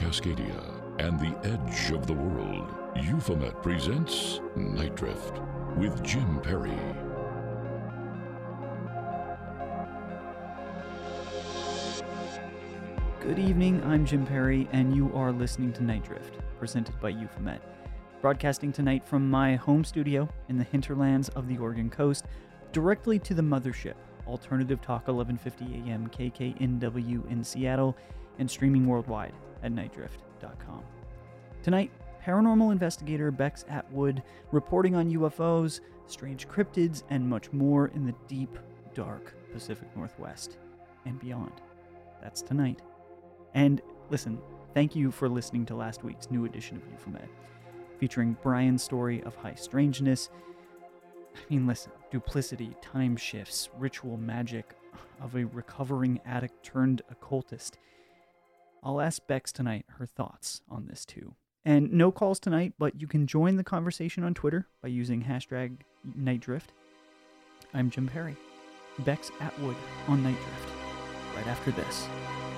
Cascadia and the edge of the world, Euphomet presents Night Drift with Jim Perry. Good evening, I'm Jim Perry, and you are listening to Night Drift, presented by Euphomet. Broadcasting tonight from my home studio in the hinterlands of the Oregon coast, directly to the mothership, Alternative Talk 1150 AM KKNW in Seattle, and streaming worldwide at nightdrift.com. Tonight, paranormal investigator Bex Atwood reporting on UFOs, strange cryptids, and much more in the deep, dark Pacific Northwest and beyond. That's tonight. And listen, thank you for listening to last week's new edition of Euphomet, featuring Brian's story of high strangeness. Listen, duplicity, time shifts, ritual magic of a recovering addict turned occultist. I'll ask Bex tonight her thoughts on this too. And no calls tonight, but you can join the conversation on Twitter by using hashtag NightDrift. I'm Jim Perry. Bex Atwood on Night Drift, right after this.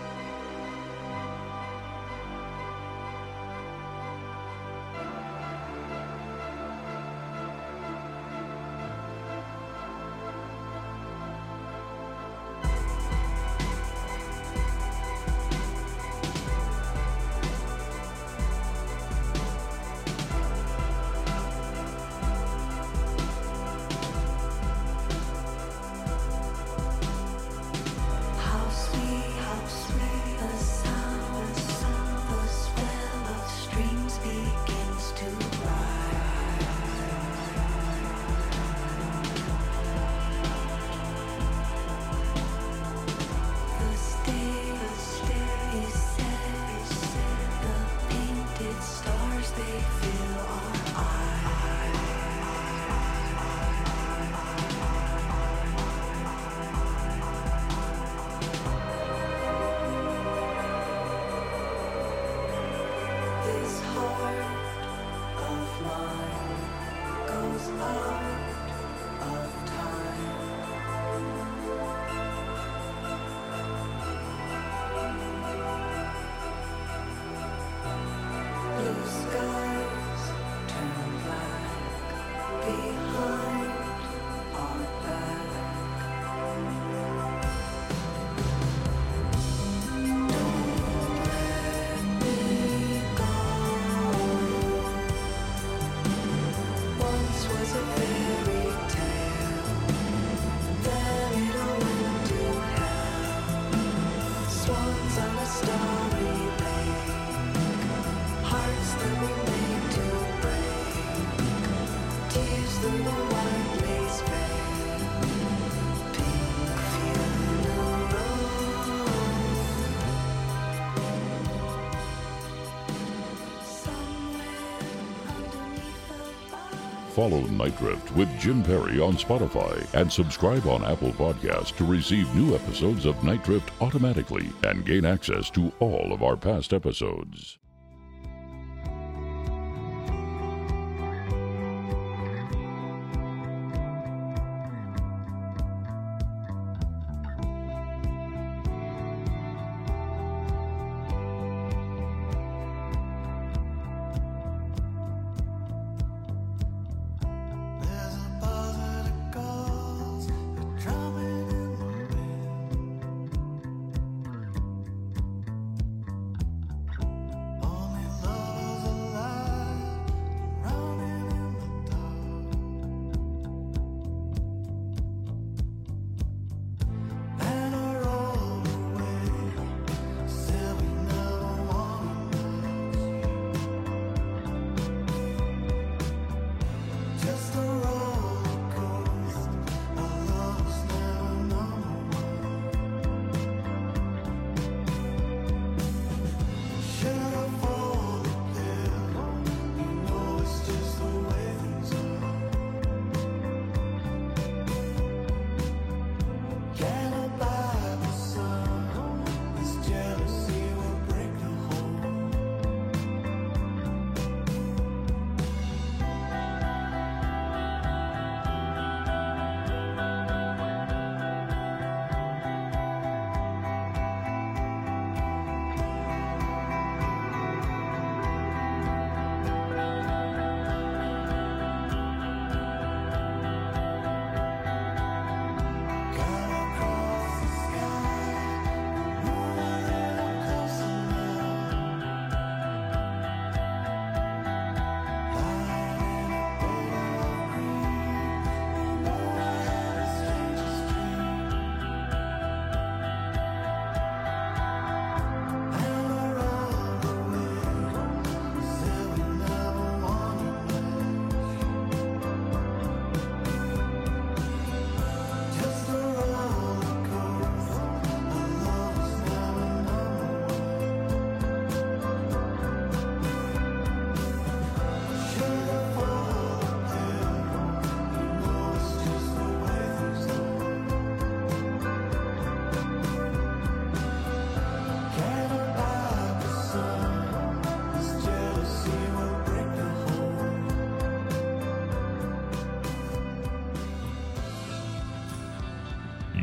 Follow Night Drift with Jim Perry on Spotify and subscribe on Apple Podcasts to receive new episodes of Night Drift automatically and gain access to all of our past episodes.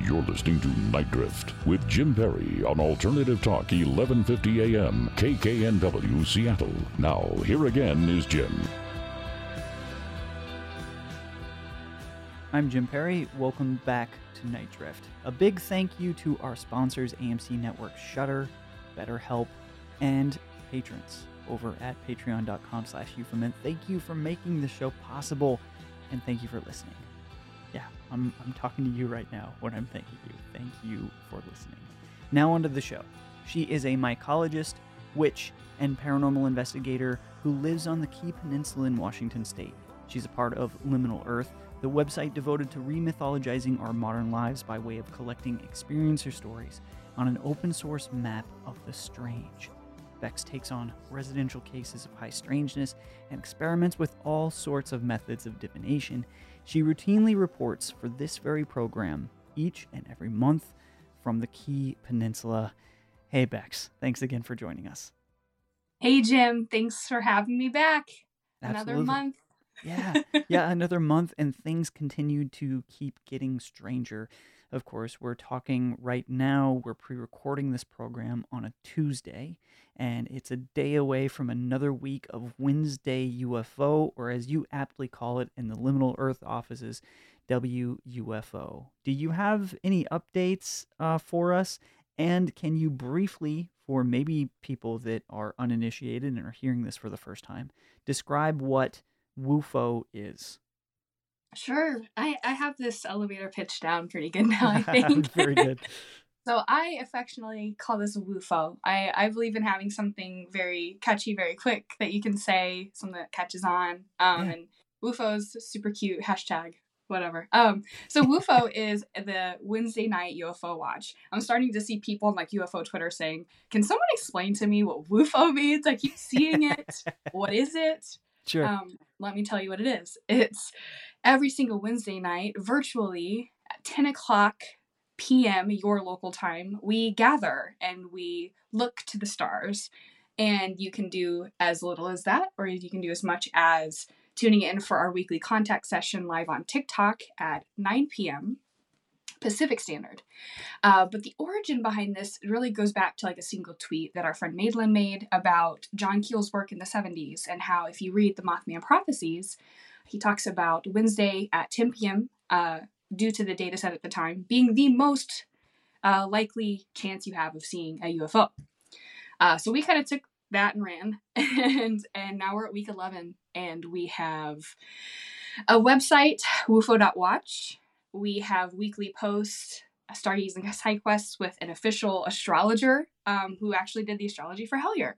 You're listening to Night Drift with Jim Perry on Alternative Talk 1150 AM KKNW Seattle. Now, here again is Jim. I'm Jim Perry. Welcome back to Night Drift. A big thank you to our sponsors, AMC Network, Shudder, BetterHelp, and patrons over at patreon.com/euphomet. Thank you for making the show possible, and thank you for listening. Yeah, I'm talking to you right now when I'm thanking you. Thank you for listening. Now onto the show. She is a mycologist, witch, and paranormal investigator who lives on the Key Peninsula in Washington State. She's a part of Liminal Earth, the website devoted to remythologizing our modern lives by way of collecting experiencer stories on an open-source map of the strange. Bex takes on residential cases of high strangeness and experiments with all sorts of methods of divination. She routinely reports for this very program each and every month from the Key Peninsula. Hey, Bex, thanks again for joining us. Hey, Jim, thanks for having me back. Absolutely. Another month. Yeah, another month, and things continue to keep getting stranger. Of course, we're talking right now, we're pre-recording this program on a Tuesday, and it's a day away from another week of Wednesday UFO, or as you aptly call it in the Liminal Earth offices, WUFO. Do you have any updates for us? And can you briefly, for maybe people that are uninitiated and are hearing this for the first time, describe what WUFO is? Sure. I have this elevator pitch down pretty good now, I think. Very good. So I affectionately call this a WUFO. I believe in having something very catchy, very quick that you can say, something that catches on. And WUFO's super cute, hashtag, whatever. So WUFO is the Wednesday night UFO watch. I'm starting to see people on like UFO Twitter saying, can someone explain to me what WUFO means? I keep seeing it. What is it? Sure. Let me tell you what it is. It's every single Wednesday night, virtually at 10 o'clock p.m., your local time, we gather and we look to the stars. And you can do as little as that, or you can do as much as tuning in for our weekly contact session live on TikTok at 9 p.m. Pacific Standard. But the origin behind this really goes back to like a single tweet that our friend Madeline made about John Keel's work in the 70s and how if you read the Mothman Prophecies, he talks about Wednesday at 10 p.m. Due to the data set at the time being the most likely chance you have of seeing a UFO. So we kind of took that and ran, and now we're at week 11, and we have a website, wufo.watch. We have weekly posts, stargazing side quests with an official astrologer who actually did the astrology for Hellier.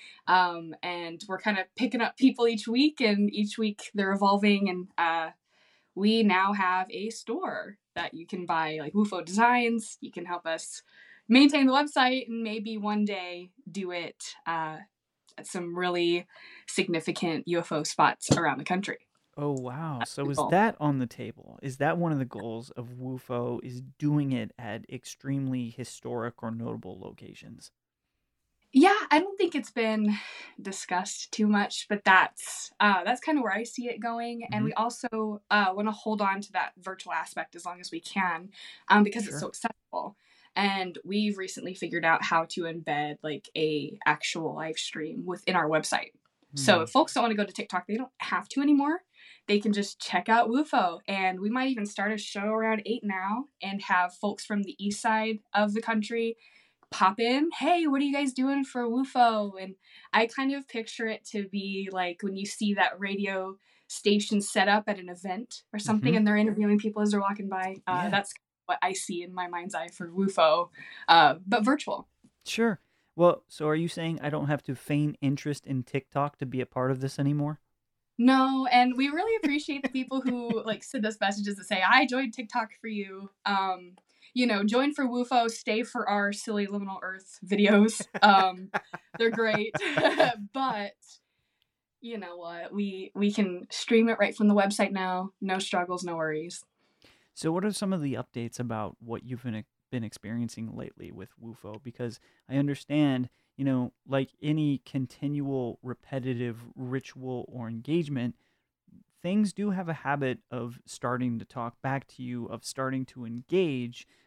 And we're kind of picking up people each week, and each week they're evolving. And we now have a store that you can buy like WUFO designs. You can help us maintain the website and maybe one day do it at some really significant UFO spots around the country. Oh, wow. So is that on the table? Is that one of the goals of WUFO, is doing it at extremely historic or notable locations? Yeah, I don't think it's been discussed too much, but that's kind of where I see it going. Mm-hmm. And we also want to hold on to that virtual aspect as long as we can because it's so accessible. And we've recently figured out how to embed like a actual live stream within our website. Mm-hmm. So if folks don't want to go to TikTok, they don't have to anymore. They can just check out WUFO. And we might even start a show around 8 now and have folks from the east side of the country pop in. Hey, what are you guys doing for WUFO? And I kind of picture it to be like when you see that radio station set up at an event or something, mm-hmm. and they're interviewing people as they're walking by. That's what I see in my mind's eye for WUFO, but virtual. Sure. Well, so are you saying I don't have to feign interest in TikTok to be a part of this anymore? No, and we really appreciate the people who like send us messages that say, I joined TikTok for you. Join for WUFO, stay for our silly Liminal Earth videos. They're great. But you know what? We can stream it right from the website now. No struggles, no worries. So what are some of the updates about what you've been experiencing lately with WUFO? Because I understand, like any continual repetitive ritual or engagement, things do have a habit of starting to talk back to you, of starting to engage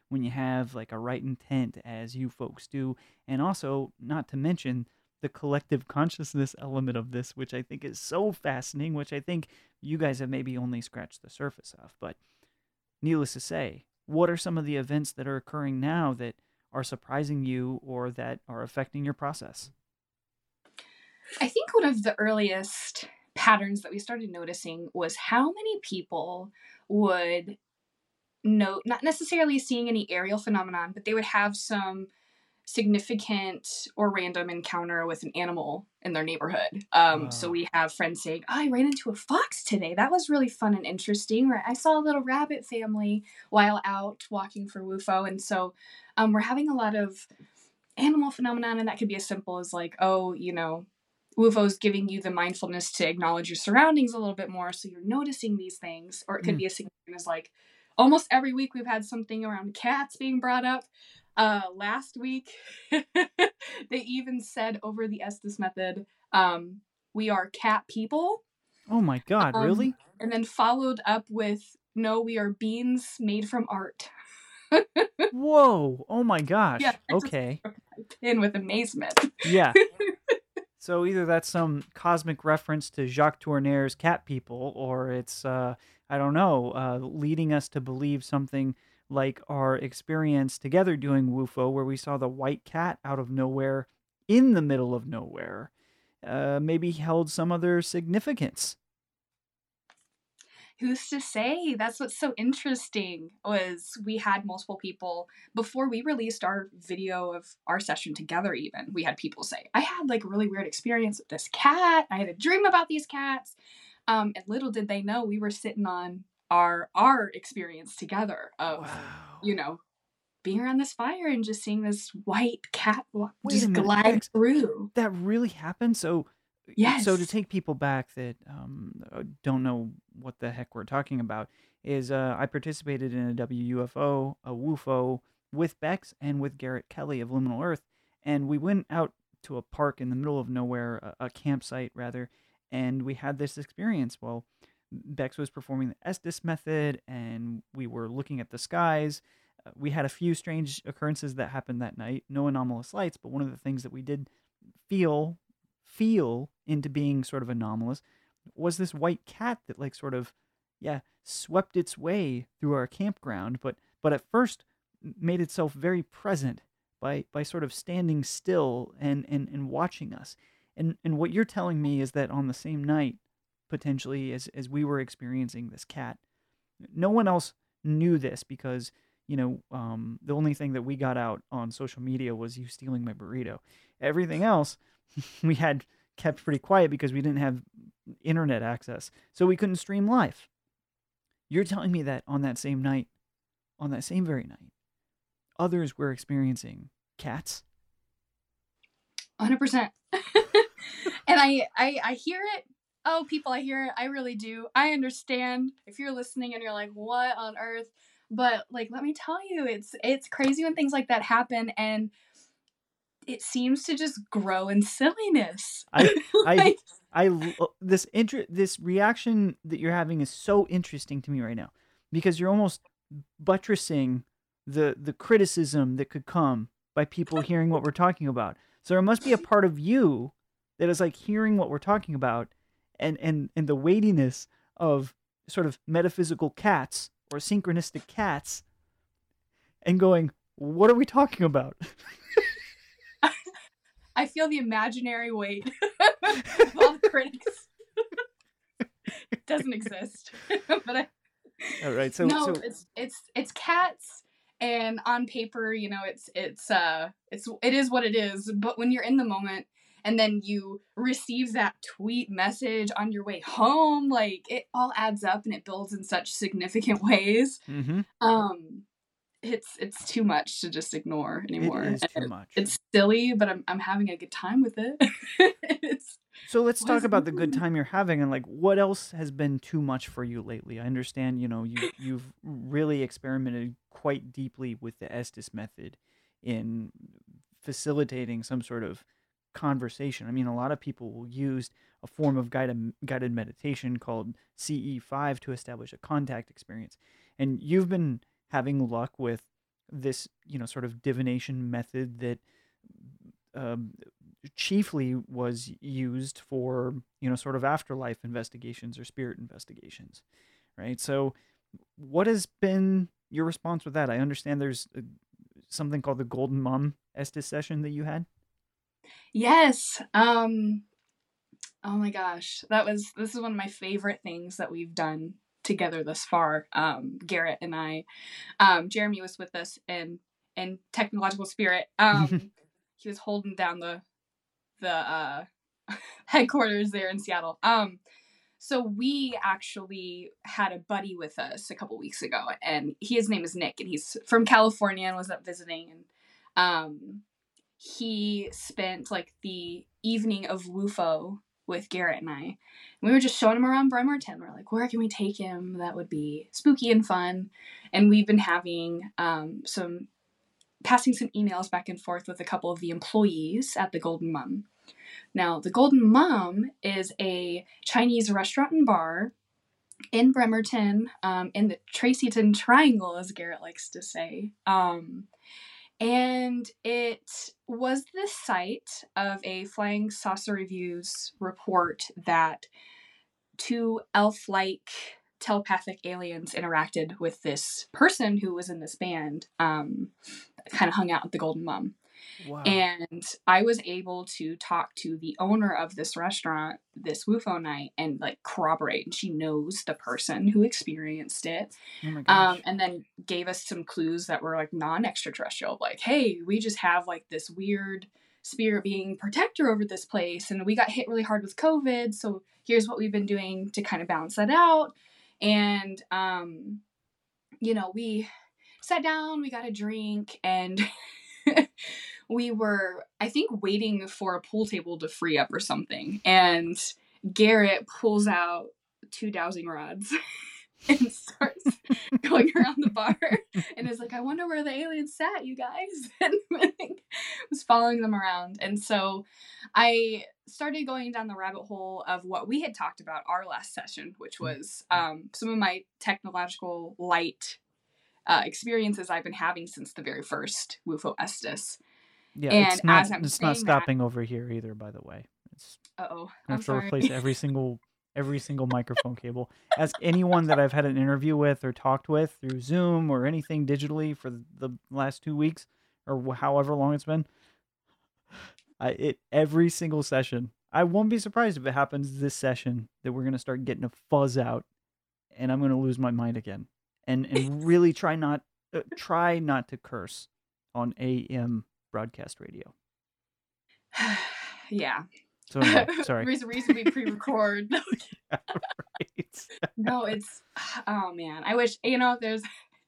when you have like a right intent, as you folks do, and also not to mention the collective consciousness element of this, which I think is so fascinating, which I think you guys have maybe only scratched the surface of. But needless to say, what are some of the events that are occurring now that are surprising you or that are affecting your process? I think one of the earliest patterns that we started noticing was how many people would note, not necessarily seeing any aerial phenomenon, but they would have some significant or random encounter with an animal in their neighborhood. So we have friends saying, oh, I ran into a fox today. That was really fun and interesting. Or I saw a little rabbit family while out walking for WUFO. And so we're having a lot of animal phenomenon, and that could be as simple as like, oh, WUFO's giving you the mindfulness to acknowledge your surroundings a little bit more, so you're noticing these things. Or it could be as significant as like, almost every week we've had something around cats being brought up. Last week, they even said over the Estes method, we are cat people. Oh my God, really? And then followed up with, no, we are beings made from art. Whoa, oh my gosh. Yeah, okay. In with amazement. Yeah. So either that's some cosmic reference to Jacques Tournair's cat people, or it's, I don't know, leading us to believe something like our experience together doing WUFO, where we saw the white cat out of nowhere in the middle of nowhere, maybe held some other significance. Who's to say? That's what's so interesting, was we had multiple people before we released our video of our session together. Even we had people say, I had like a really weird experience with this cat. I had a dream about these cats. And little did they know we were sitting on our experience together of, being around this fire and just seeing this white cat just glide through. That really happened? So yes. So to take people back that don't know what the heck we're talking about, is I participated in a WUFO, a WUFO, with Bex and with Garrett Kelly of Liminal Earth, and we went out to a park in the middle of nowhere, a campsite rather, and we had this experience. Well, Bex was performing the Estes method, and we were looking at the skies. We had a few strange occurrences that happened that night, no anomalous lights, but one of the things that we did feel into being sort of anomalous was this white cat that like sort of swept its way through our campground, but at first made itself very present by sort of standing still and watching us. And what you're telling me is that on the same night, potentially, as we were experiencing this cat, no one else knew this, because the only thing that we got out on social media was you stealing my burrito. Everything else we had kept pretty quiet because we didn't have internet access, so we couldn't stream live. You're telling me that on that same night, on that same very night, others were experiencing cats? 100%. And I hear it. Oh, people, I hear it. I really do. I understand if you're listening and you're like, what on earth? But like, let me tell you, it's crazy when things like that happen, and it seems to just grow in silliness. This reaction that you're having is so interesting to me right now, because you're almost buttressing the criticism that could come by people hearing what we're talking about. So there must be a part of you that is like hearing what we're talking about, and the weightiness of sort of metaphysical cats or synchronistic cats, and going, what are we talking about? I feel the imaginary weight of all the critics. It doesn't exist. But all right, it's cats, and on paper, it is what it is. But when you're in the moment, and then you receive that tweet message on your way home, like, it all adds up and it builds in such significant ways. Mm-hmm. It's too much to just ignore anymore. It is too much. It's silly, but I'm having a good time with it. So let's talk about the good time you're having, and like, what else has been too much for you lately? I understand, you've really experimented quite deeply with the Estes method in facilitating some sort of conversation. I mean, a lot of people will use a form of guided meditation called CE5 to establish a contact experience. And you've been having luck with this, sort of divination method that chiefly was used for, sort of afterlife investigations or spirit investigations, right? So what has been your response with that? I understand there's something called the Golden Mom Estes session that you had. Yes. Oh my gosh. This is one of my favorite things that we've done together thus far. Garrett and I, Jeremy was with us in Technological Spirit. He was holding down the headquarters there in Seattle. So we actually had a buddy with us a couple weeks ago, and his name is Nick, and he's from California and was up visiting, and he spent like the evening of WUFO with Garrett and I. And we were just showing him around Bremerton. We're like, where can we take him that would be spooky and fun? And we've been having passing some emails back and forth with a couple of the employees at the Golden Mom. Now, the Golden Mom is a Chinese restaurant and bar in Bremerton, in the Tracyton Triangle, as Garrett likes to say. And it was the site of a Flying Saucer Reviews report that two elf-like telepathic aliens interacted with this person who was in this band, kind of hung out at the Golden Mom. Wow. And I was able to talk to the owner of this restaurant this WUFO night and like corroborate, and she knows the person who experienced it. Oh my gosh. And then gave us some clues that were like non-extraterrestrial, like, hey, we just have like this weird spirit being protector over this place, and we got hit really hard with COVID, so here's what we've been doing to kind of balance that out. And we sat down, we got a drink, and we were, I think, waiting for a pool table to free up or something. And Garrett pulls out 2 dowsing rods and starts going around the bar and is like, I wonder where the aliens sat, you guys. And was following them around. And so I started going down the rabbit hole of what we had talked about our last session, which was some of my technological light experiences I've been having since the very first WUFO Estes. Yeah, and it's not stopping over here either, by the way. I'm have to sorry. replace every single microphone cable. Ask anyone that I've had an interview with or talked with through Zoom or anything digitally for the last 2 weeks or however long it's been. Every single session. I won't be surprised if it happens this session that we're going to start getting a fuzz out and I'm going to lose my mind again. And really try not to curse on AM broadcast radio. Yeah. So anyway, sorry. There's a reason we pre-record. Yeah, right. No, it's, oh man, I wish, there's,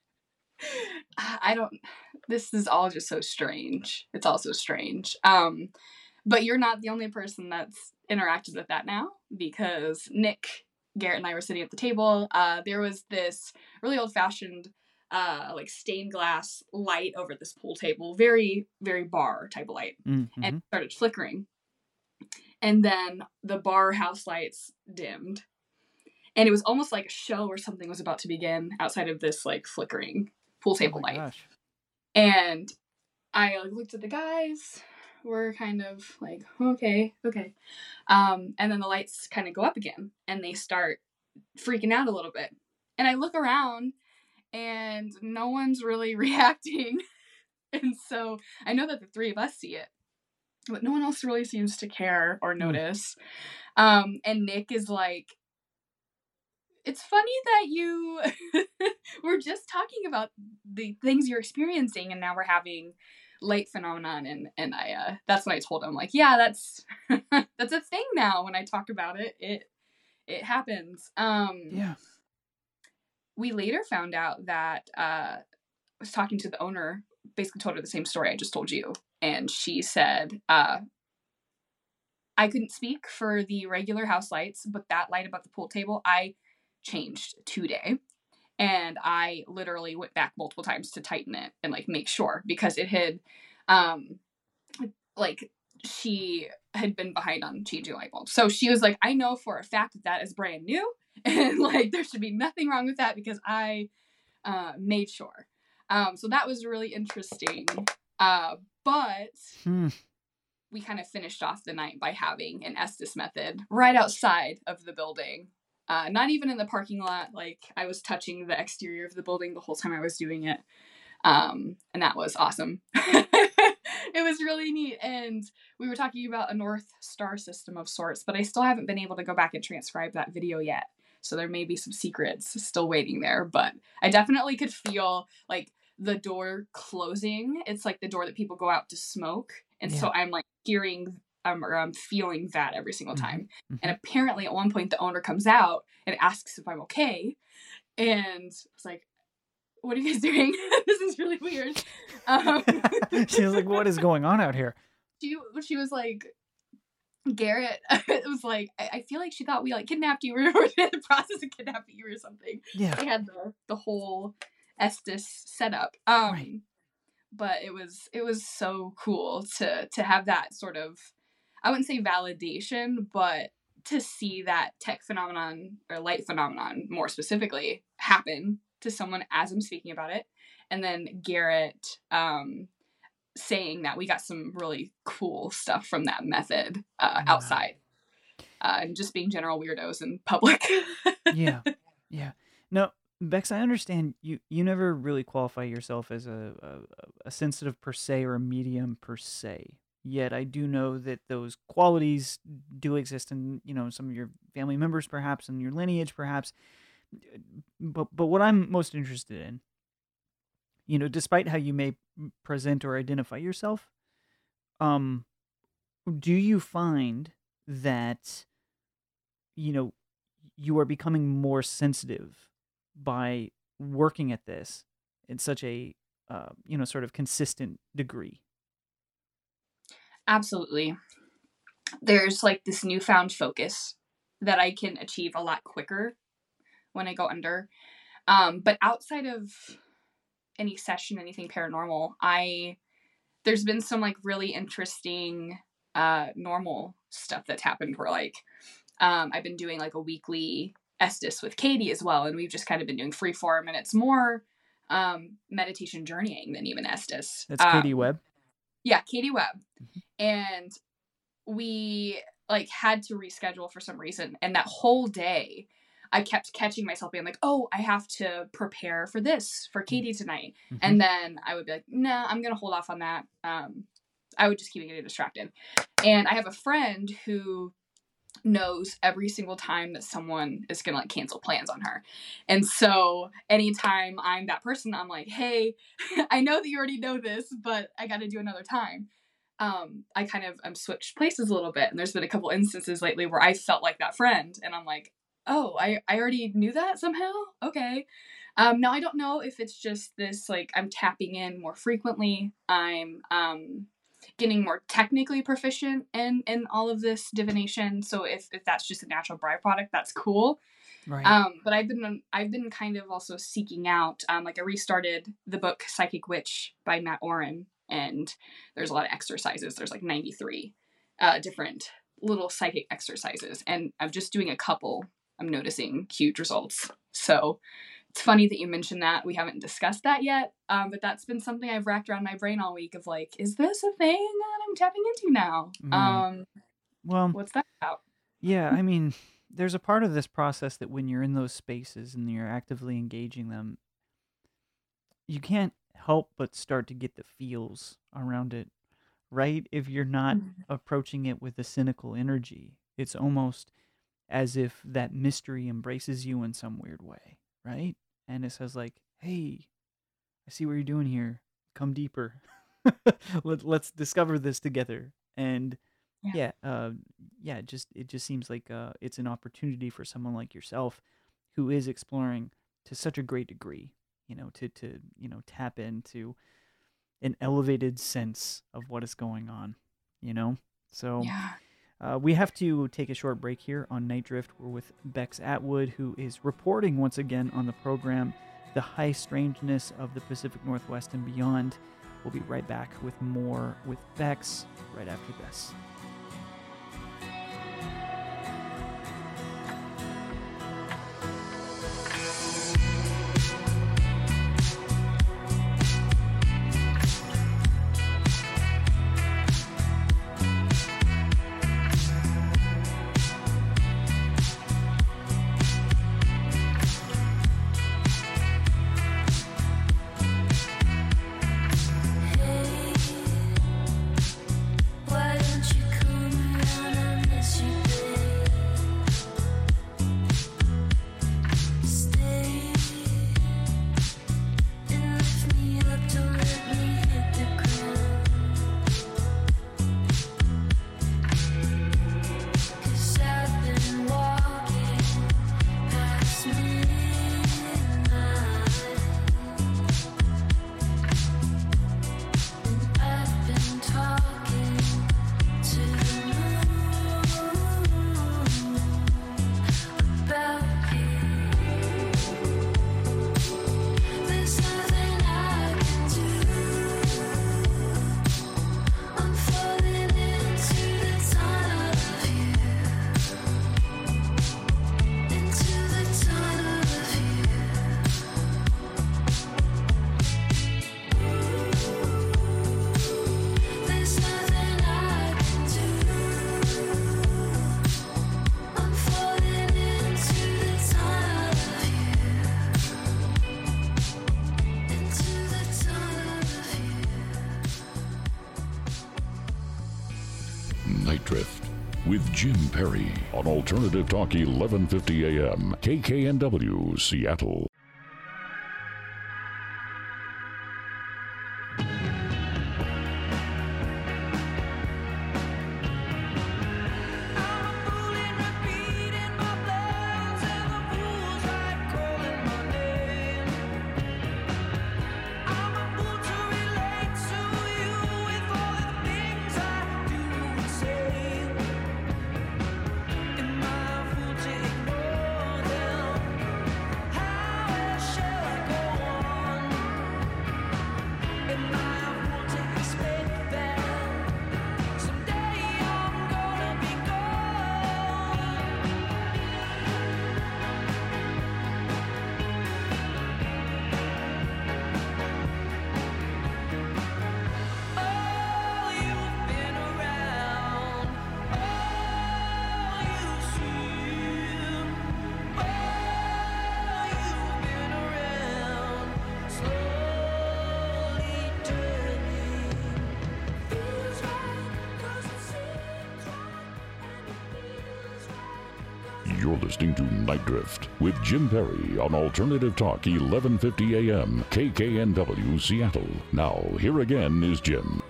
this is all just so strange. It's all so strange. But you're not the only person that's interacted with that now, because Nick, Garrett, and I were sitting at the table. There was this really old-fashioned like stained glass light over this pool table, very, very bar type of light, and it started flickering. And then the bar house lights dimmed, and it was almost like a show or something was about to begin outside of this like flickering pool table light. Gosh. And I looked at the guys. We're kind of like, okay. And then the lights kind of go up again, and they start freaking out a little bit. And I look around, and no one's really reacting. And so I know that the three of us see it, but no one else really seems to care or notice. And Nick is like, it's funny that you were just talking about the things you're experiencing, and now we're having light phenomenon. And I that's when I told him, like, yeah, that's that's a thing now. When I talk about it, it happens. Yeah. We later found out that I was talking to the owner, basically told her the same story I just told you. And she said, I couldn't speak for the regular house lights, but that light above the pool table, I changed today. And I literally went back multiple times to tighten it and like make sure, because it had, she had been behind on changing light bulbs. So she was like, I know for a fact that is brand new, and like there should be nothing wrong with that because I made sure. So that was really interesting. But we kind of finished off the night by having an Estes method right outside of the building. Not even in the parking lot. Like, I was touching the exterior of the building the whole time I was doing it. And that was awesome. It was really neat. And we were talking about a North Star system of sorts, but I still haven't been able to go back and transcribe that video yet. So there may be some secrets still waiting there, but I definitely could feel like the door closing. It's like the door that people go out to smoke. And so I'm like hearing or I'm feeling that every single time. And apparently at one point the owner comes out and asks if I'm okay. And it's like, what are you guys doing? This is really weird. She was like, what is going on out here? She was like, Garrett, it was like, I feel like she thought we like kidnapped you or were in the process of kidnapping you or something. Yeah. They had the whole Estes setup. Right. But it was so cool to have that sort of, I wouldn't say validation, but to see that tech phenomenon or light phenomenon more specifically happen to someone as I'm speaking about it. And then Garrett saying that we got some really cool stuff from that method outside. And just being general weirdos in public. Yeah. No, Bex, I understand you never really qualify yourself as a sensitive per se or a medium per se. Yet I do know that those qualities do exist in, some of your family members perhaps, and your lineage perhaps. But what I'm most interested in, despite how you may present or identify yourself, do you find that, you are becoming more sensitive by working at this in such a, sort of consistent degree? Absolutely. There's like this newfound focus that I can achieve a lot quicker when I go under. But outside of any session, anything paranormal, there's been some like really interesting normal stuff that's happened where like I've been doing like a weekly Estes with Katie as well, and we've just kind of been doing freeform, and it's more meditation journeying than even Estes. That's Katie Webb? Yeah, Katie Webb. And we like had to reschedule for some reason, and that whole day I kept catching myself being like, oh, I have to prepare for this for Katie tonight. And then I would be like, nah, I'm going to hold off on that. I would just keep getting distracted. And I have a friend who knows every single time that someone is going to like cancel plans on her. And so anytime I'm that person, I'm like, hey, I know that you already know this, but I got to do another time. I kind of switched places a little bit. And there's been a couple instances lately where I felt like that friend, and I'm like, oh, I already knew that somehow? Okay. Now I don't know if it's just this, like, I'm tapping in more frequently. I'm getting more technically proficient in all of this divination. So if that's just a natural byproduct, that's cool. Right. But I've been kind of also seeking out, like I restarted the book Psychic Witch by Matt Oren, and there's a lot of exercises. There's like 93 different little psychic exercises, and I'm just doing a couple. I'm noticing huge results. So it's funny that you mentioned that. We haven't discussed that yet, but that's been something I've racked around my brain all week of like, is this a thing that I'm tapping into now? Well, what's that about? Yeah, I mean, there's a part of this process that when you're in those spaces and you're actively engaging them, you can't help but start to get the feels around it, right? If you're not approaching it with a cynical energy, it's almost as if that mystery embraces you in some weird way, right? And it says like, hey, I see what you're doing here. Come deeper. Let's discover this together. And it just seems like it's an opportunity for someone like yourself who is exploring to such a great degree, to tap into an elevated sense of what is going on, So we have to take a short break here on Night Drift. We're with Bex Atwood, who is reporting once again on the program, The High Strangeness of the Pacific Northwest and Beyond. We'll be right back with more with Bex right after this. Night Drift with Jim Perry on Alternative Talk 1150 AM, KKNW, Seattle. You're listening to Night Drift with Jim Perry on Alternative Talk 1150 AM, KKNW, Seattle. Now, here again is Jim.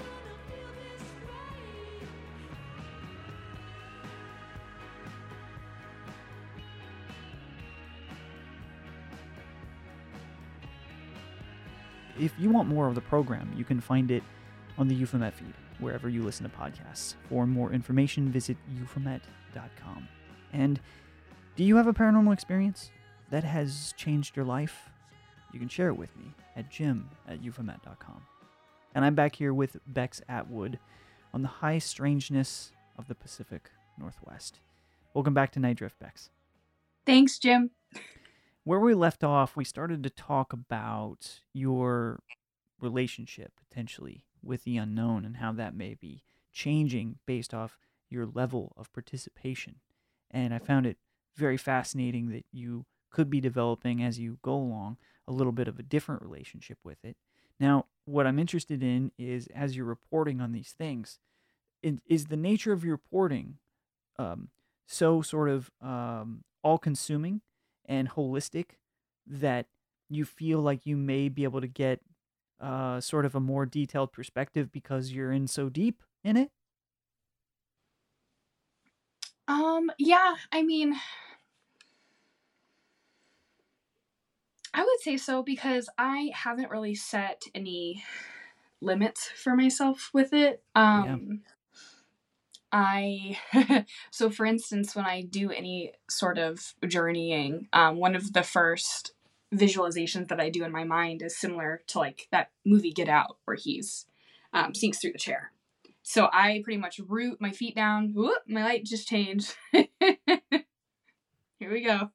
If you want more of the program, you can find it on the Euphomet feed, wherever you listen to podcasts. For more information, visit euphomet.com. And do you have a paranormal experience that has changed your life? You can share it with me at jim@euphomet.com. And I'm back here with Bex Atwood on the high strangeness of the Pacific Northwest. Welcome back to Night Drift, Bex. Thanks, Jim. Where we left off, we started to talk about your relationship, potentially, with the unknown and how that may be changing based off your level of participation. And I found it very fascinating that you could be developing, as you go along, a little bit of a different relationship with it. Now, what I'm interested in is, as you're reporting on these things, is the nature of your reporting so sort of all-consuming and holistic that you feel like you may be able to get sort of a more detailed perspective because you're in so deep in it? Yeah, I mean, I would say so because I haven't really set any limits for myself with it. So for instance, when I do any sort of journeying, one of the first visualizations that I do in my mind is similar to like that movie Get Out, where he's sneaks through the chair. So I pretty much root my feet down. Whoop, my light just changed. Here we go.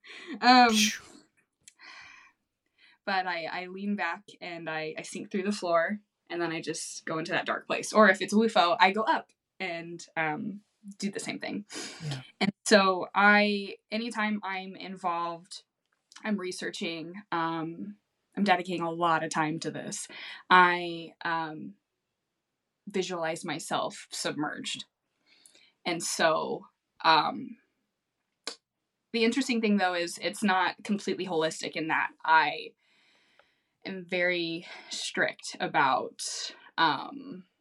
But I lean back and I sink through the floor, and then I just go into that dark place. Or if it's WUFO, I go up and do the same thing. Yeah. And so anytime I'm involved, I'm researching, I'm dedicating a lot of time to this. I visualize myself submerged. And so the interesting thing though is it's not completely holistic in that I am very strict about I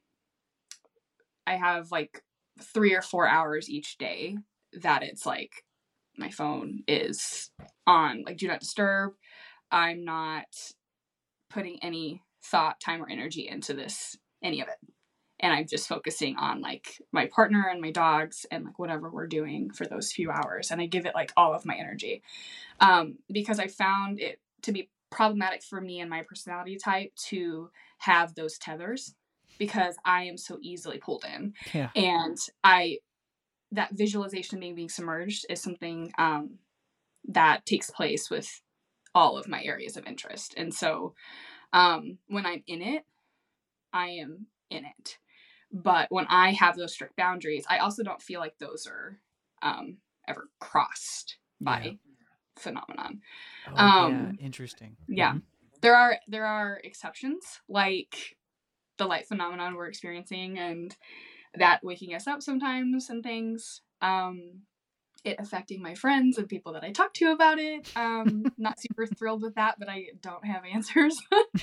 have like 3 or 4 hours each day that it's like my phone is on like do not disturb. I'm not putting any thought, time, or energy into any of it. And I'm just focusing on like my partner and my dogs and like whatever we're doing for those few hours. And I give it like all of my energy because I found it to be problematic for me and my personality type to have those tethers because I am so easily pulled in. Yeah. And that visualization of being submerged is something that takes place with all of my areas of interest. And so when I'm in it, I am in it. But when I have those strict boundaries, I also don't feel like those are ever crossed by phenomenon. Yeah, interesting. Yeah. Mm-hmm. There are exceptions, like the light phenomenon we're experiencing, and that waking us up sometimes and things. It affecting my friends and people that I talk to about it. Not super thrilled with that, but I don't have answers.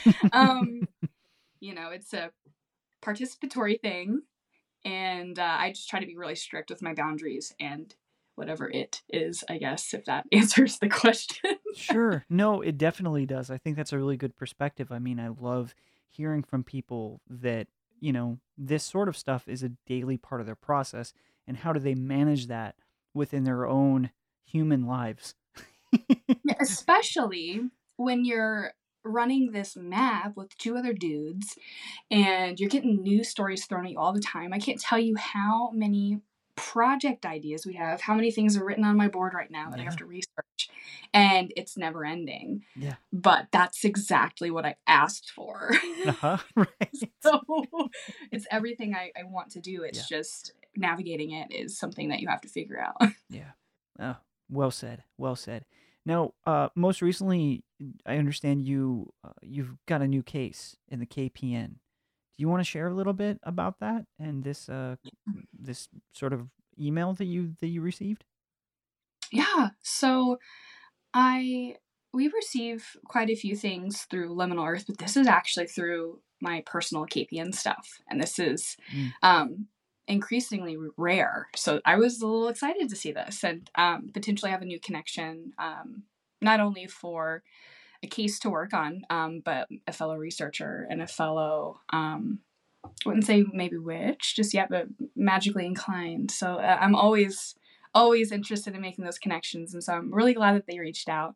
It's a participatory thing, and I just try to be really strict with my boundaries and whatever it is, I guess, if that answers the question. Sure. No, it definitely does. I think that's a really good perspective. I mean, I love hearing from people that, this sort of stuff is a daily part of their process, and how do they manage that within their own human lives. Yeah, especially when you're running this map with two other dudes and you're getting news stories thrown at you all the time. I can't tell you how many project ideas we have, how many things are written on my board right now that I have to research, and it's never ending. Yeah. But that's exactly what I asked for. Right. So it's everything I want to do. It's just navigating it is something that you have to figure out. Yeah. Well said. Well said. Now, most recently, I understand you've got a new case in the KPN. Do you want to share a little bit about that and this sort of email that you received? Yeah. So we receive quite a few things through Liminal Earth, but this is actually through my personal KPN stuff, and this is increasingly rare. So I was a little excited to see this and potentially have a new connection, not only for a case to work on, but a fellow researcher and a fellow, I wouldn't say maybe witch just yet, but magically inclined. So I'm always interested in making those connections, and so I'm really glad that they reached out.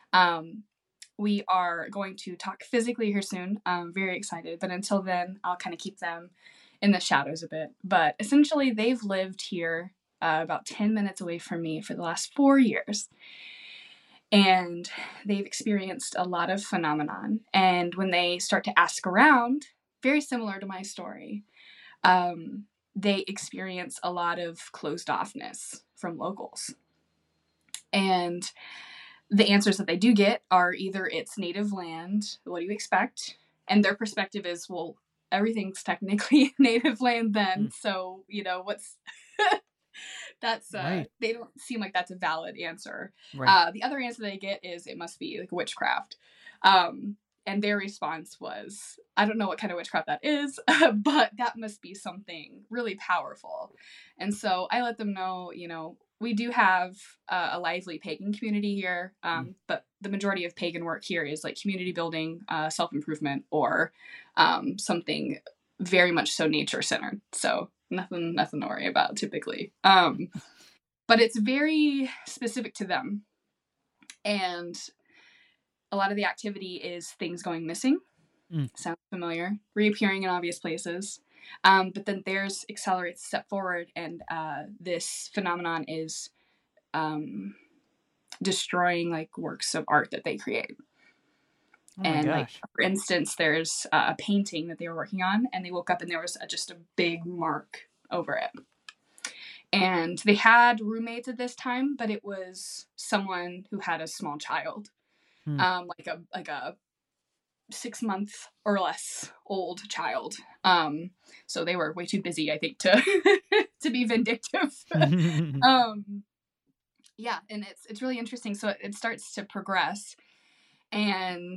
We are going to talk physically here soon. I'm very excited, but until then, I'll kind of keep them in the shadows a bit. But essentially, they've lived here about 10 minutes away from me for the last 4 years. And they've experienced a lot of phenomenon. And when they start to ask around, very similar to my story, they experience a lot of closed offness from locals. And the answers that they do get are either it's native land, what do you expect? And their perspective is, well, everything's technically native land then, so, what's... that's right. They don't seem like that's a valid answer. Right. The other answer they get is it must be like witchcraft. And their response was, I don't know what kind of witchcraft that is, but that must be something really powerful. And so I let them know, we do have a lively pagan community here, but the majority of pagan work here is like community building, self-improvement, or something very much so nature-centered. So nothing to worry about typically. But it's very specific to them. And a lot of the activity is things going missing. Sounds familiar. Reappearing in obvious places. But then theirs accelerates a step forward, and this phenomenon is destroying like works of art that they create. And like, for instance, there's a painting that they were working on, and they woke up and there was just a big mark over it. And they had roommates at this time, but it was someone who had a small child, like a 6 month or less old child. So they were way too busy, I think, to to be vindictive. Yeah, and it's really interesting. So it starts to progress, and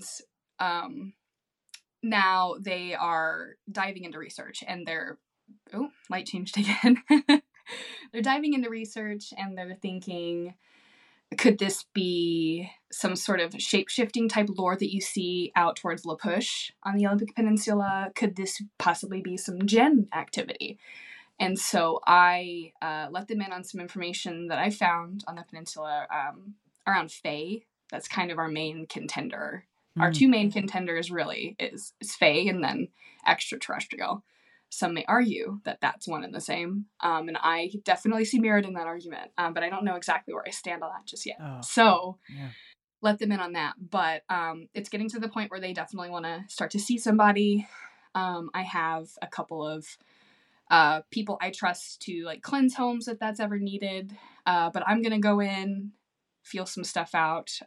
now they are diving into research, and light changed again. They're diving into research, and they're thinking, could this be some sort of shape-shifting type lore that you see out towards La Push on the Olympic Peninsula? Could this possibly be some Djinn activity? And so I let them in on some information that I found on the peninsula around Fae. That's kind of our main contender. Our two main contenders really is Fae and then extraterrestrial. Some may argue that that's one and the same. And I definitely see merit in that argument. But I don't know exactly where I stand on that just yet. Let them in on that. But it's getting to the point where they definitely want to start to see somebody. I have a couple of people I trust to like cleanse homes if that's ever needed. But I'm going to go in, feel some stuff out,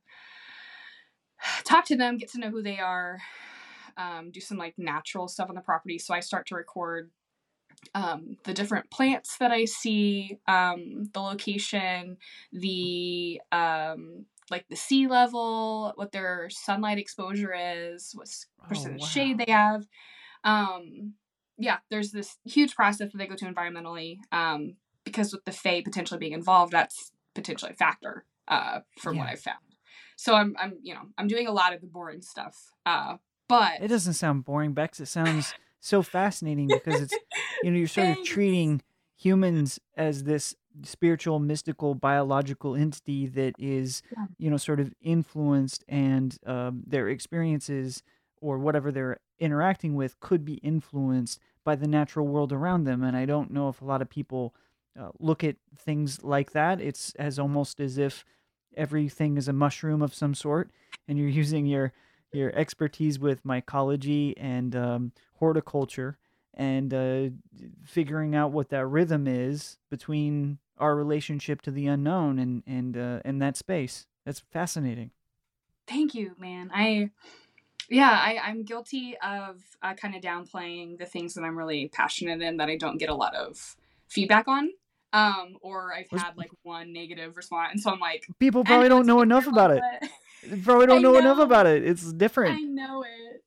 talk to them, get to know who they are, do some like natural stuff on the property. So I start to record the different plants that I see, the location, the like the sea level, what their sunlight exposure is, what Oh, percentage wow. shade they have. Yeah, there's this huge process that they go to environmentally, because with the Fae potentially being involved, that's potentially a factor, from what Yeah. I've found. So I'm doing a lot of the boring stuff, but It doesn't sound boring, Bex. It sounds so fascinating because it's, you're sort of thanks. treating humans as this spiritual, mystical, biological entity that is, sort of influenced, and their experiences or whatever they're interacting with could be influenced by the natural world around them. And I don't know if a lot of people look at things like that. It's as almost as if everything is a mushroom of some sort, and you're using your expertise with mycology and horticulture, and figuring out what that rhythm is between our relationship to the unknown and that space. That's fascinating. Thank you, man. I'm guilty of kind of downplaying the things that I'm really passionate in that I don't get a lot of feedback on. Or I've Was had like one negative response, and so I'm like, people probably don't let's know be enough careful, about it. but They probably don't I know enough know, about it. It's different. I know it.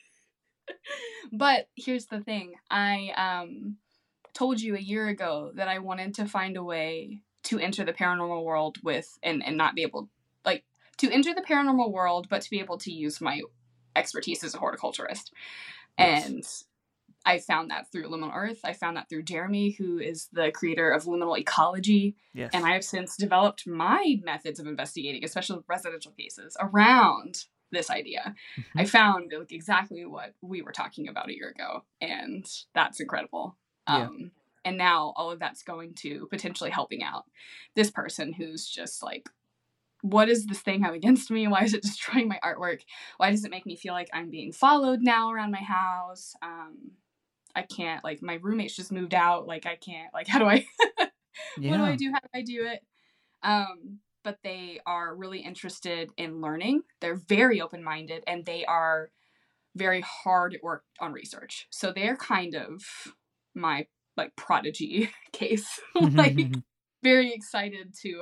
But here's the thing. I told you a year ago that I wanted to find a way to enter the paranormal world with and not be able, like, to enter the paranormal world, but to be able to use my expertise as a horticulturist. Yes. And I found that through Liminal Earth. I found that through Jeremy, who is the creator of Liminal Ecology. Yes. And I have since developed my methods of investigating, especially with residential cases, around this idea. Mhm. I found like exactly what we were talking about a year ago, and that's incredible. Yeah. And now all of that's going to potentially helping out this person who's just like, what does this thing have against me? Why is it destroying my artwork? Why does it make me feel like I'm being followed now around my house? I can't, like, my roommates just moved out. Like, I can't, like, how do I, what do I Yeah. do? How do I do it? But they are really interested in learning. They're very open-minded, and they are very hard at work on research. So they're kind of my, like, prodigy case. Like, very excited to,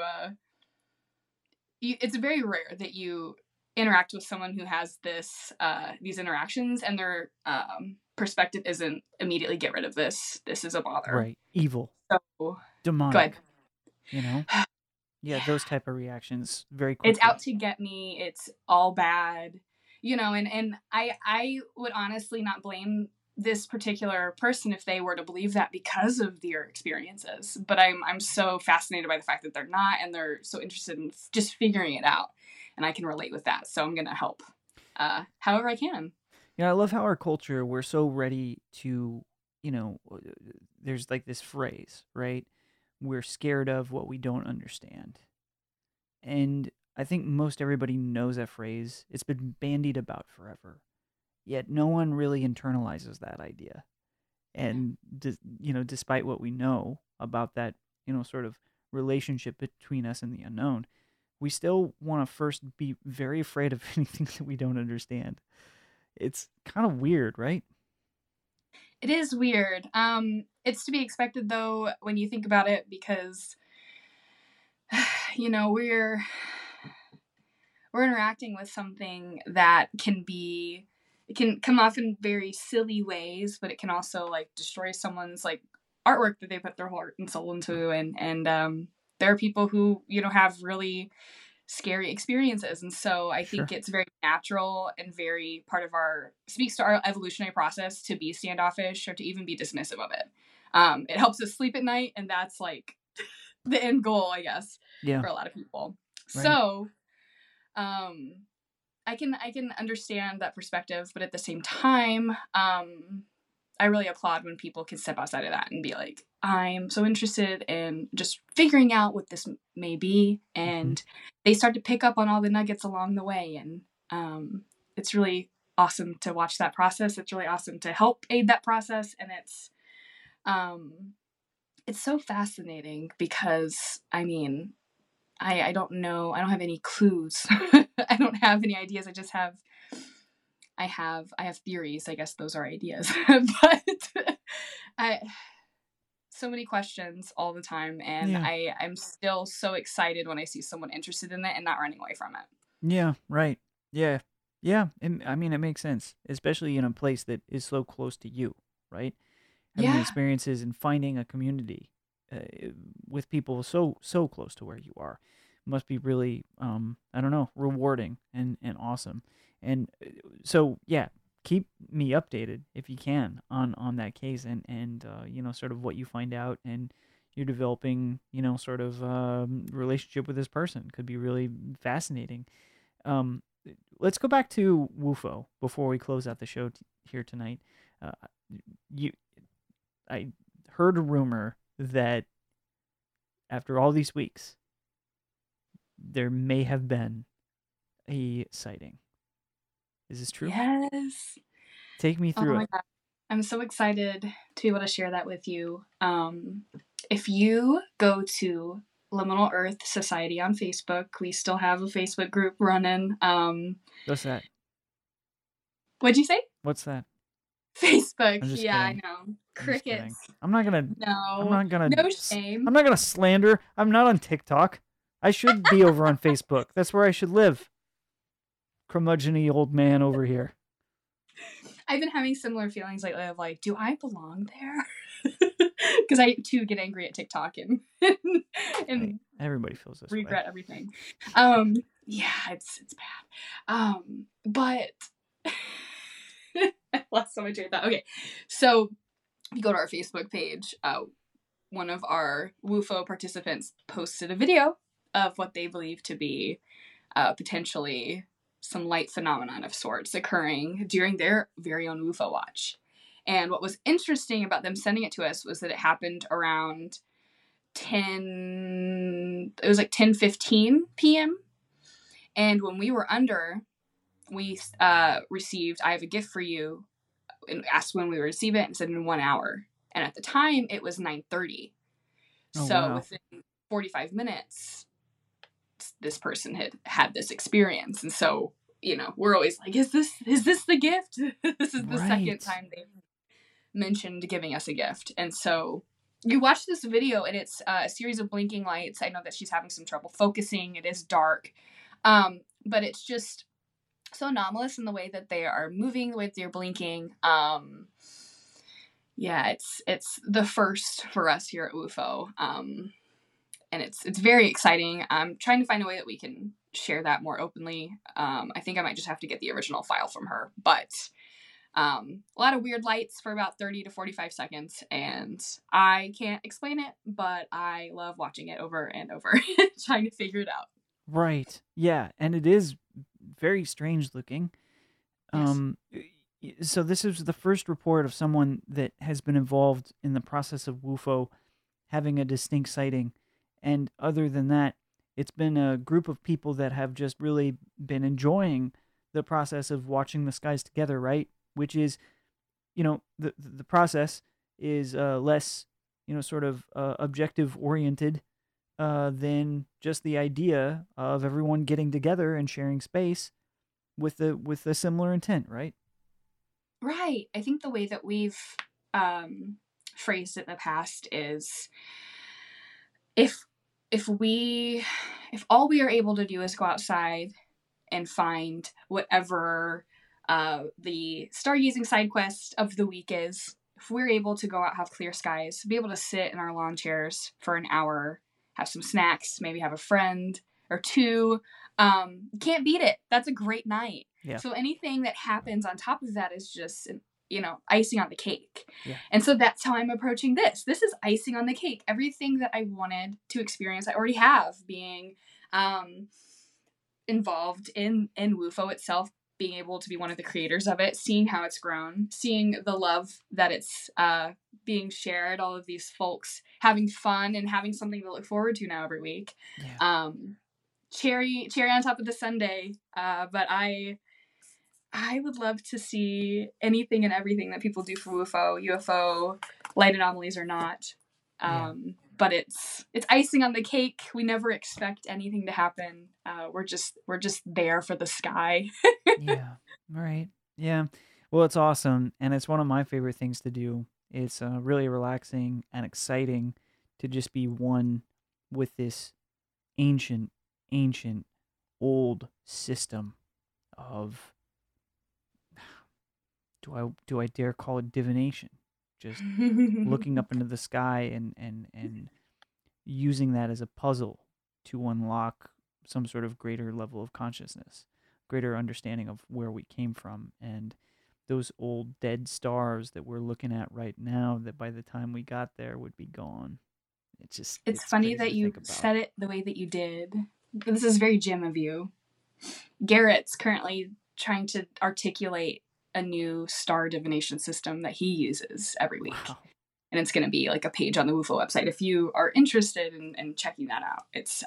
it's very rare that you interact with someone who has this these interactions and their perspective isn't immediately get rid of this. This is a bother. Right. Evil. So Demonic. good. Yeah, those type of reactions very quickly. It's out to get me. It's all bad. And I would honestly not blame this particular person if they were to believe that because of their experiences. But I'm so fascinated by the fact that they're not, and they're so interested in just figuring it out. And I can relate with that. So I'm going to help however I can. I love how our culture, we're so ready to, there's like this phrase, right? We're scared of what we don't understand. And I think most everybody knows that phrase. It's been bandied about forever. Yet no one really internalizes that idea. And, despite what we know about that, sort of relationship between us and the unknown, we still want to first be very afraid of anything that we don't understand. It's kind of weird, right? It is weird. It's to be expected, though, when you think about it, because, we're interacting with something that it can come off in very silly ways, but it can also, like, destroy someone's, like, artwork that they put their heart and soul into. And there are people who, have really scary experiences. And so I think it's very natural and very speaks to our evolutionary process to be standoffish or to even be dismissive of it. It helps us sleep at night, and that's like the end goal, I guess, for a lot of people. Right. So I can understand that perspective, but at the same time, I really applaud when people can step outside of that and be like, I'm so interested in just figuring out what this may be. And they start to pick up on all the nuggets along the way. And it's really awesome to watch that process. It's really awesome to help aid that process. And it's so fascinating because, I mean, I don't know. I don't have any clues. I don't have any ideas. I have theories. I guess those are ideas. But so many questions all the time, and Yeah. I'm still so excited when I see someone interested in it and not running away from it. Yeah, right. Yeah. Yeah, I mean, it makes sense, especially in a place that is so close to you, right? Having the Yeah. experiences and finding a community uh, with people so close to where you are must be really, I don't know, rewarding and awesome. And so, yeah, keep me updated if you can on that case and sort of what you find out, and you're developing, sort of relationship with this person could be really fascinating. um, let's go back to WUFO before we close out the show here tonight. Uh, you, I heard a rumor that after all these weeks, there may have been a sighting. Is this true? Yes. Take me Oh through my it. god. I'm so excited to be able to share that with you. If you go to Liminal Earth Society on Facebook, we still have a Facebook group running. What's that? What'd you say? What's that? Facebook. I'm just Yeah, I kidding. know. I'm just kidding. Crickets. I'm not gonna. I'm No. not gonna. No I'm shame. not gonna slander. I'm not on TikTok. I should be over on Facebook. That's where I should live. Curmudgeon-y old man over here. I've been having similar feelings lately of like, do I belong there? Because I too get angry at TikTok and Hey, everybody feels this regret way. everything. Yeah, it's bad. But I lost so much train of thought. Okay, so if you go to our Facebook page, one of our WUFO participants posted a video of what they believe to be potentially some light phenomenon of sorts occurring during their very own WUFO watch. And what was interesting about them sending it to us was that it happened around 10:15 p.m. And when we were under, we received, I have a gift for you, and asked when we would receive it, and said in 1 hour. And at the time, it was 9:30. Oh, So wow. within 45 minutes, this person had this experience. And so, we're always like, is this the gift? This is the second Right. time they've mentioned giving us a gift. And so you watch this video, and it's a series of blinking lights. I know that she's having some trouble focusing. It is dark. But it's just so anomalous in the way that they are moving, the way that they're blinking. Yeah, it's the first for us here at WUFO. And it's very exciting. I'm trying to find a way that we can share that more openly. I think I might just have to get the original file from her. But a lot of weird lights for about 30 to 45 seconds. And I can't explain it, but I love watching it over and over, trying to figure it out. Right. Yeah, and it is very strange looking. Yes. So this is the first report of someone that has been involved in the process of WUFO having a distinct sighting. And other than that, it's been a group of people that have just really been enjoying the process of watching the skies together, right? Which is, the process is less, sort of objective oriented than just the idea of everyone getting together and sharing space with a similar intent, right? Right. I think the way that we've phrased it in the past is if all we are able to do is go outside and find whatever the stargazing side quest of the week is, if we're able to go out, have clear skies, be able to sit in our lawn chairs for an hour, have some snacks, maybe have a friend or two, can't beat it. That's a great night. Yeah. So anything that happens on top of that is just, icing on the cake. Yeah. And so that's how I'm approaching this. This is icing on the cake. Everything that I wanted to experience, I already have, being involved in WUFO itself, being able to be one of the creators of it, seeing how it's grown, seeing the love that it's being shared, all of these folks having fun and having something to look forward to now every week. Yeah. Cherry on top of the sundae. But I would love to see anything and everything that people do for WUFO, UFO, light anomalies or not. But it's icing on the cake. We never expect anything to happen. We're just there for the sky. Yeah. Right. Yeah. Well, it's awesome, and it's one of my favorite things to do It's really relaxing and exciting to just be one with this ancient, old system of, do I dare call it divination? Just looking up into the sky and using that as a puzzle to unlock some sort of greater level of consciousness, greater understanding of where we came from, and those old dead stars that we're looking at right now that by the time we got there would be gone. It's funny crazy that to you think about. said it the way that you did. This is very Jim of you. Garrett's currently trying to articulate a new star divination system that he uses every week. Wow. And it's going to be like a page on the WUFO website if you are interested in checking that out. It's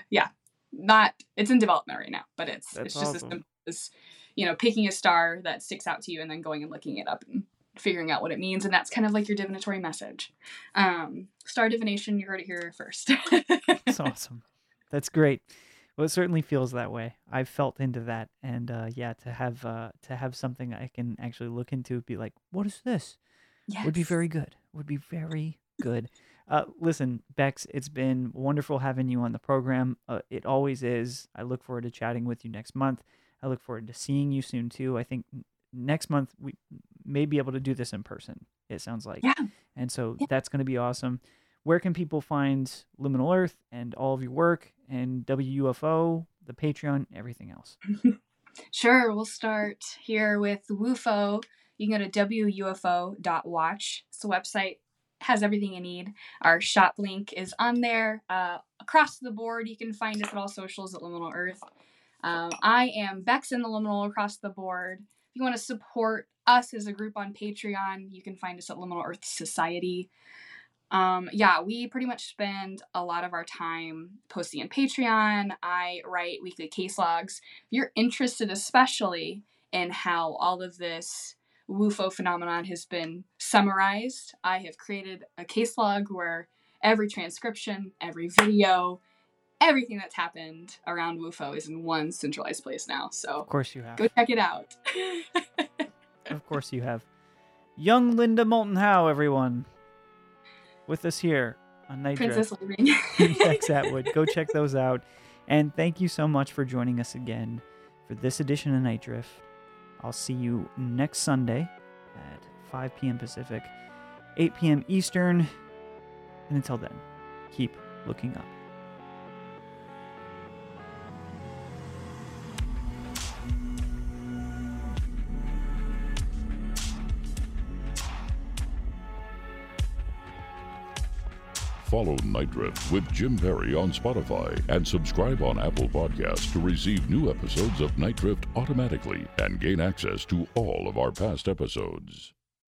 it's in development right now, but it's just awesome. as simple as, picking a star that sticks out to you and then going and looking it up and figuring out what it means. And that's kind of like your divinatory message. Star divination, you heard it here first. That's awesome. That's great. Well, it certainly feels that way. I've felt into that, and to have something I can actually look into, be like, what is this? Yes. Would be very good. Would be very good. Listen, Bex, it's been wonderful having you on the program. It always is. I look forward to chatting with you next month. I look forward to seeing you soon too. I think next month we may be able to do this in person, it sounds like. Yeah. And so that's going to be awesome. Where can people find Liminal Earth and all of your work and WUFO, the Patreon, everything else? Sure. We'll start here with WUFO. You can go to WUFO.watch. It's the website, has everything you need. Our shop link is on there. Across the board, you can find us at all socials at Liminal Earth. I am Bex in the Liminal across the board. If you want to support us as a group on Patreon, you can find us at Liminal Earth Society. We pretty much spend a lot of our time posting on Patreon. I write weekly case logs. If you're interested especially in how all of this WUFO phenomenon has been summarized, I have created a case log where every transcription, every video, everything that's happened around WUFO is in one centralized place now. So of course you have. Go check it out. Of course you have. Young Linda Moulton Howe, everyone, with us here on Night Princess Drift. Living. Bex Atwood. Go check those out. And thank you so much for joining us again for this edition of Night Drift. I'll see you next Sunday at 5 p.m. Pacific, 8 p.m. Eastern. And until then, keep looking up. Follow Night Drift with Jim Perry on Spotify and subscribe on Apple Podcasts to receive new episodes of Night Drift automatically and gain access to all of our past episodes.